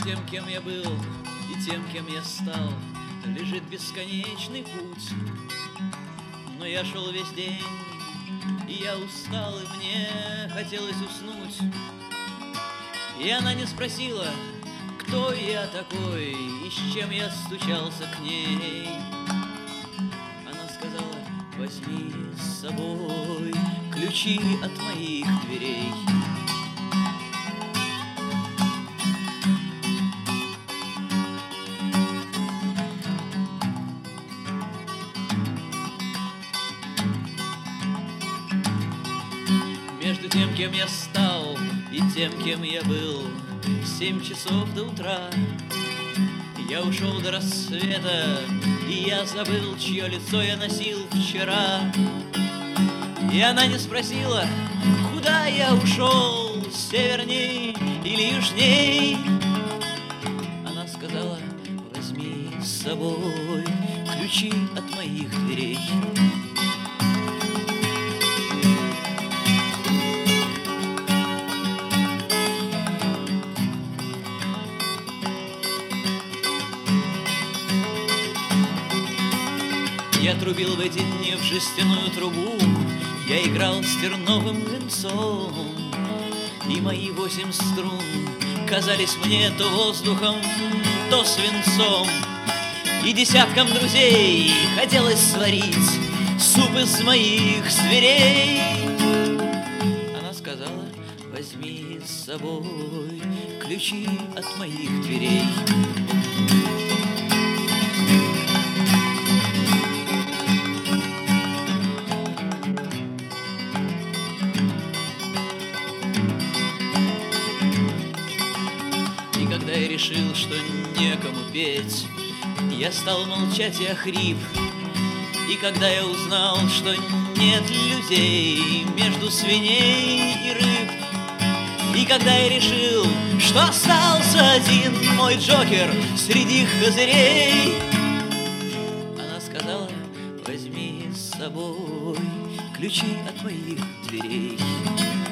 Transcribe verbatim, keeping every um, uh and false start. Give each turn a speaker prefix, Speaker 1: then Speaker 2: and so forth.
Speaker 1: тем, кем я был, и тем, кем я стал, лежит бесконечный путь. Но я шел весь день, и я устал, и мне хотелось уснуть. И она не спросила, кто я такой и с чем я стучался к ней. Она сказала: возьми с собой ключи от моих дверей. Между тем, кем я стал, и тем, кем я был, семь часов до утра. Я ушел до рассвета, и я забыл, чье лицо я носил вчера. И она не спросила, куда я ушел, северней или южней. Она сказала: возьми с собой ключи от моих дверей. Я трубил в эти дни в жестяную трубу, я играл с терновым венцом, и мои восемь струн казались мне то воздухом, то свинцом. И десяткам друзей хотелось сварить суп из моих зверей. Она сказала: возьми с собой ключи от моих дверей. Когда я решил, что некому петь, я стал молчать и охрип. И когда я узнал, что нет людей между свиней и рыб, и когда я решил, что остался один мой Джокер среди козырей, она сказала: возьми с собой ключи от моих дверей.